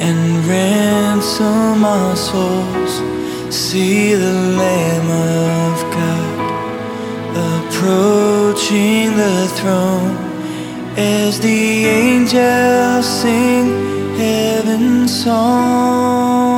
and ransom our souls. See the Lamb of God approaching the throne as the angels sing heaven's song.